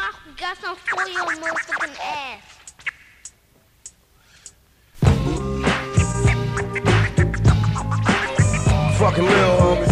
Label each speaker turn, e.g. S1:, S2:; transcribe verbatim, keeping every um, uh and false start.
S1: Doc, we got some for your motherfucking ass.
S2: Fucking real, homie.